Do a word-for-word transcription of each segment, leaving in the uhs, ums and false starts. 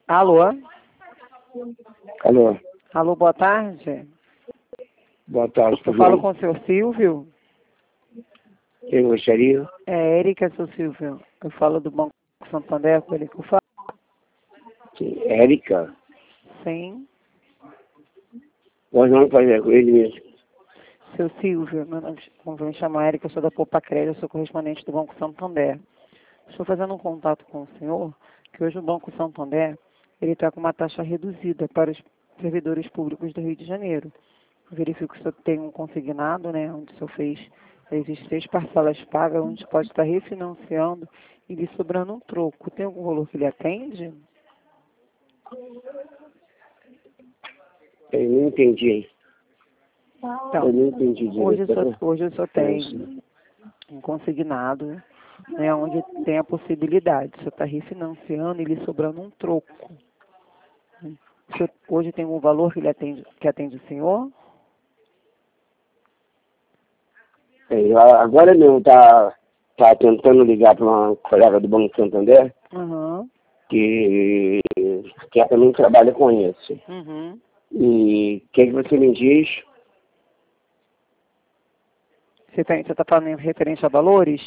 Alô? Alô? Alô, boa tarde. Boa tarde, Eu tudo falo bem? com o senhor Silvio. Quem gostaria? É Érica, seu Silvio. Eu falo do Banco Santander, com ele que eu falo. Sim. Érica? Sim. Nós vamos fazer com ele mesmo. Seu Silvio, meu nome, como me chamo Érica, eu sou da Poupa Crédito, eu sou correspondente do Banco Santander. Estou fazendo um contato com o senhor, que hoje o Banco Santander ele está com uma taxa reduzida para os servidores públicos do Rio de Janeiro. Eu verifico que o senhor tem um consignado, né, onde o senhor fez, existem seis parcelas pagas, onde pode estar refinanciando e lhe sobrando um troco. Tem algum valor que ele atende? Eu não entendi. Então, Eu não entendi hoje o direito. senhor, hoje o senhor tem um consignado, né, onde tem a possibilidade, o senhor está refinanciando e lhe sobrando um troco. O senhor hoje tem um valor que ele atende, que atende o senhor? É, agora mesmo tá, tá tentando ligar para uma colega do Banco Santander Uhum. que, que ela também trabalha com isso. Uhum. E o que, que você me diz? Você está falando em referente a valores?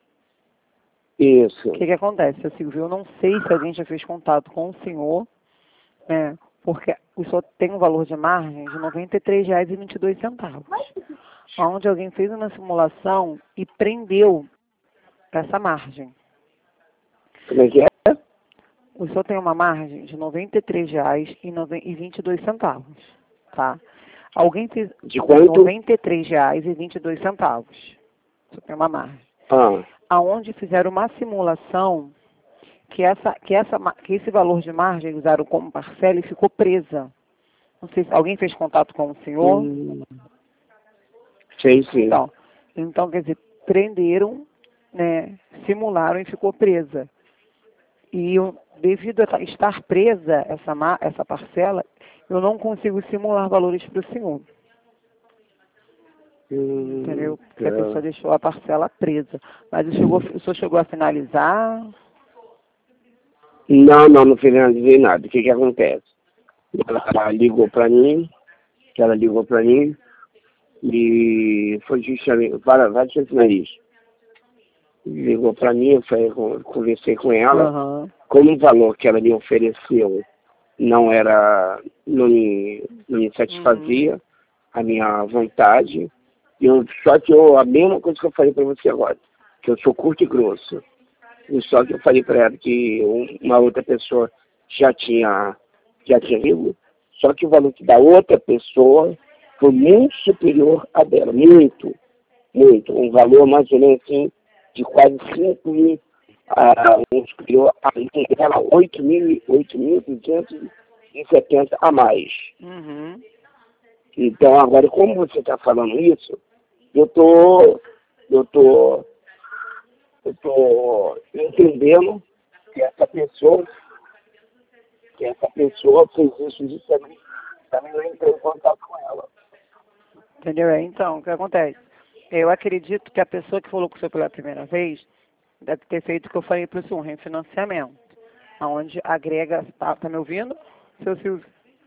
Isso. O que, que acontece, seu Silvio? Eu não sei se alguém já fez contato com o senhor, né, porque o senhor tem um valor de margem de noventa e três reais e vinte e dois centavos, onde alguém fez uma simulação e prendeu essa margem. Como é que é? O senhor tem uma margem de noventa e três reais e vinte e dois centavos, tá? Alguém fez De quanto? noventa e três reais e vinte e dois centavos. O senhor tem uma margem. Ah, Aonde fizeram uma simulação que, essa, que, essa, que esse valor de margem usaram como parcela e ficou presa. Não sei se alguém fez contato com o senhor. hum, sei sim. Então, então, quer dizer, prenderam, né, simularam e ficou presa. E eu, devido a estar presa essa, essa parcela, eu não consigo simular valores para o senhor. Hum, Entendeu? Porque a tá. pessoa deixou a parcela presa. Mas o, chegou, o senhor chegou a finalizar? Não, não, não finalizei nada. O que que acontece? Ela ligou para mim, ela ligou para mim e foi justamente, para, vai te ensinar isso. Ligou para mim, eu falei, conversei com ela, Uhum. como o valor que ela me ofereceu não era, não me, não me satisfazia, Uhum. a minha vontade, eu, só que eu, a mesma coisa que eu falei para você agora, que eu sou curto e grosso. E só que eu falei para ela que uma outra pessoa já tinha, já tinha ido, só que o valor da outra pessoa foi muito superior a dela, muito, muito. Um valor mais ou menos assim, de quase cinco mil, a, um superior a ela, oito mil, oito mil duzentos e setenta a mais. Uhum. Então, agora, como você está falando isso, eu tô, eu tô eu estou entendendo que essa pessoa, que essa pessoa fez isso de também, também não entrei em contato com ela. Entendeu? É, então, o que acontece? Eu acredito que a pessoa que falou com o senhor pela primeira vez deve ter feito o que eu falei para o senhor, um refinanciamento, onde agrega... Tá, tá me ouvindo, seu Silvio?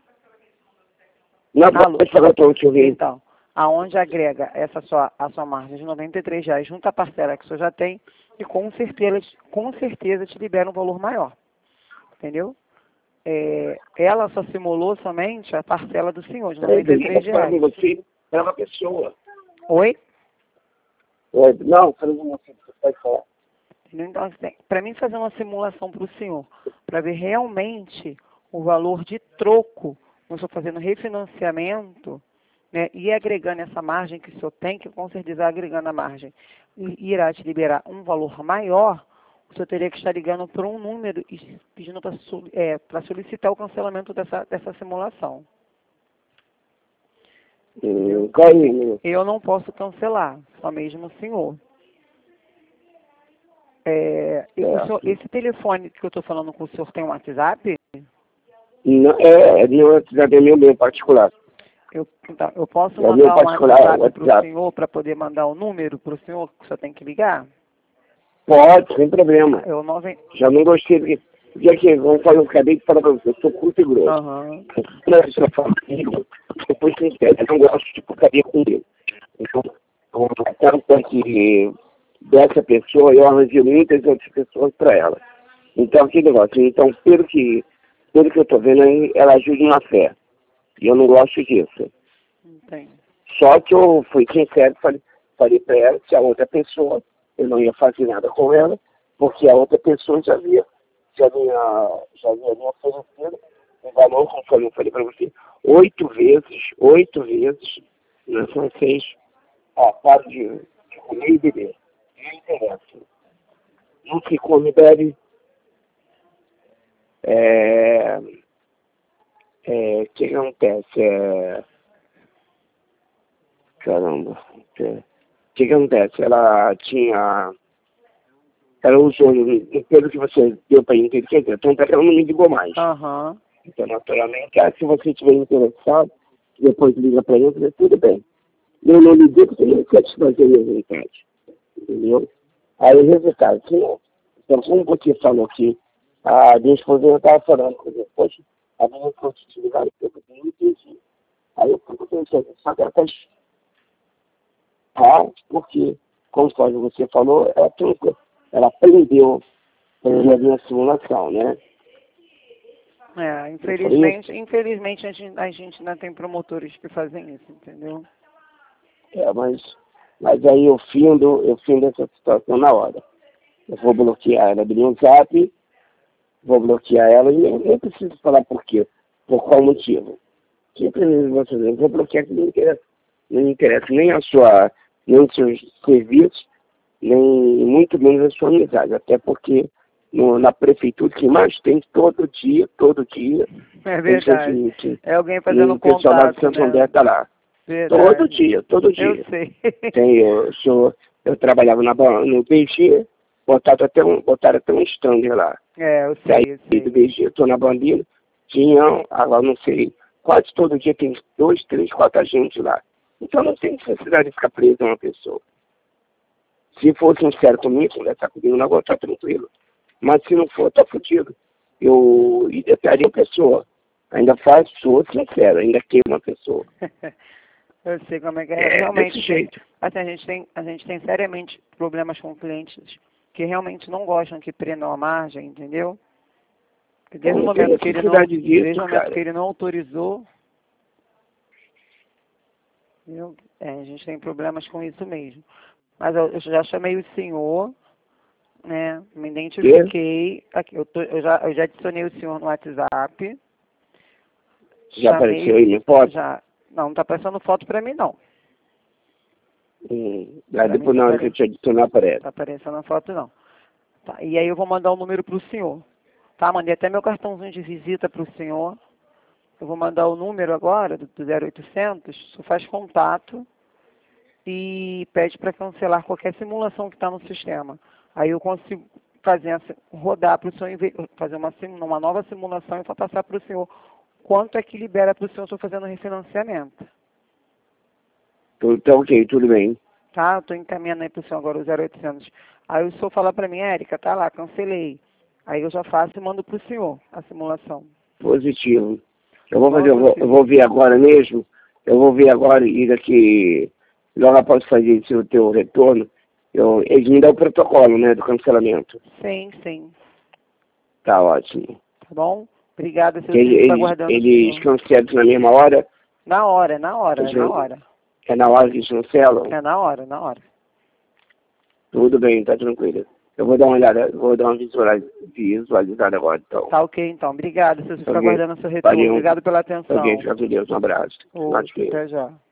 Não, Alô? pode falar, estou te ouvindo. Então, aonde agrega essa sua, a sua margem de noventa e três reais junto à parcela que o senhor já tem e com certeza, com certeza te libera um valor maior. Entendeu? É, ela só simulou somente a parcela do senhor, de noventa e três reais. Você é uma pessoa. Oi? É, não, falando com você, você pode falar. Entendeu? Então, assim, para mim fazer uma simulação para o senhor, para ver realmente o valor de troco, eu estou fazendo refinanciamento, né, e agregando essa margem que o senhor tem, que com certeza agregando a margem, e irá te liberar um valor maior, o senhor teria que estar ligando para um número e pedindo para é, para solicitar o cancelamento dessa, dessa simulação. Hum, qual é o número? Eu não posso cancelar, só mesmo o senhor. É, e o senhor, esse telefone que eu estou falando com o senhor tem um WhatsApp? Não, é, é meu WhatsApp, é meu bem particular. Eu, então, eu posso É meu mandar um particular, WhatsApp para o WhatsApp. senhor para poder mandar o número para o senhor que o senhor tem que ligar? Pode, sem problema. Eu não venho... Já não gostei, Já que, vamos falar, eu acabei de falar para você, eu sou curto e grosso. Aham. Quando a pessoa fala comigo, eu fui sincero, eu não gosto de porcaria comigo. Então, tanto é que dessa pessoa eu arranjei muitas outras pessoas para ela. Então, que negócio. Então, pelo que, pelo que eu estou vendo aí, ela ajuda na fé. E eu não gosto disso. Entendi. Só que eu fui sincero, falei, falei para ela que a outra pessoa, eu não ia fazer nada com ela, porque a outra pessoa já havia, já havia, já havia me oferecido um valor, conforme eu falei para você, oito vezes, oito vezes, na francês, a parte de, de comer e beber. Não interessa. Não se come e bebe. É, é, que acontece? É, caramba. O que, que acontece? Ela tinha. Ela usou, pelo que você deu para entender, quer dizer, tanto é que ela não me ligou mais. Aham. Então, naturalmente, ah, se você estiver interessado, depois liga para ele e diz, tudo bem. Eu não liguei porque não quer te fazer a minha vontade. Entendeu? Aí o resultado, que não. Então, como você falou que a minha esposa já estava falando com você, poxa, a minha esposa te ligaram para eu não entendi. Aí eu fico pensando, só que ela está ah, porque, conforme você falou, ela, trocou, ela aprendeu a minha simulação, né? É, infelizmente, infelizmente a gente, a gente ainda tem promotores que fazem isso, entendeu? É, mas, mas aí eu findo, eu findo essa situação na hora. Eu vou bloquear ela do meu zap, vou bloquear ela e nem, nem preciso falar por quê, por qual motivo. Simplesmente você eu vou bloquear que não interessa, não interessa nem a sua, nem os seus serviços, nem muito menos a sua amizade, até porque no, na prefeitura que mais tem todo dia, todo dia. É verdade. Gente, que, é alguém fazendo o pessoal lá de contato, Santo né? André está lá. Verdade. Todo dia, todo dia. Eu sei. Tem, eu, sou, eu trabalhava na, no B G, botaram até um, botaram até um stand lá. É, eu sei, Daí, eu sei. do B G, eu estou na bandeira, tinha, agora não sei, quase todo dia tem dois, três, quatro agentes lá. Então não tem necessidade de ficar preso a uma pessoa. Se for sincero comigo, conversar comigo na rua, tá tranquilo. Mas se não for, tá fudido. Eu idearia a pessoa. Ainda faz, sou sincero, ainda queima a pessoa. Eu sei como é que é. É, Realmente, desse jeito. assim, a gente tem, a gente tem seriamente problemas com clientes que realmente não gostam que prendam a margem, entendeu? Desde o momento que ele não, necessidade disso, desde o momento cara. que ele não autorizou, entendeu? É, a gente tem problemas com isso mesmo. Mas eu, eu já chamei o senhor, né? Me identifiquei. Aqui, eu, tô, eu, já, eu já adicionei o senhor no WhatsApp. Já Chamei, apareceu aí, não pode? já. Não, não tá passando foto pra mim, não. Hum, aí Pra depois mim, na tá hora que eu te adicionar aparece. tá aparecendo a foto, não. Tá, e aí eu vou mandar o número pro senhor. Tá, mandei até meu cartãozinho de visita pro senhor. Eu vou mandar o número agora, do, do zero oitocentos, o senhor faz contato e pede para cancelar qualquer simulação que está no sistema. Aí eu consigo fazer essa, rodar para o senhor, fazer uma, uma nova simulação e para passar para o senhor quanto é que libera para o senhor, estou fazendo refinanciamento. Então, ok, tudo bem. Tá, eu estou encaminhando aí para o senhor agora o zero oitocentos. Aí o senhor fala para mim, Érica, tá lá, cancelei. Aí eu já faço e mando para o senhor a simulação. Positivo. Eu vou fazer, eu vou, eu vou ver agora mesmo, eu vou ver agora e daqui, logo após fazer esse, o teu retorno, eu, eles me dão o protocolo, né, do cancelamento. Sim, sim. Tá ótimo. Tá bom? Obrigada, seu Eles, filho, está eles, aguardando eles o senhor. cancelam na mesma hora? Na hora, na hora, Eles, na hora. É na hora que eles cancelam? É na hora, na hora. Tudo bem, tá tranquilo. Eu vou dar uma olhada, vou dar uma visualiz- visualizada agora, então. Tá ok, então. Obrigada, seu filho, está Ok. aguardando o seu retorno. Valeu. Obrigado pela atenção. Ok, fica com Deus, um abraço. Outro, até já.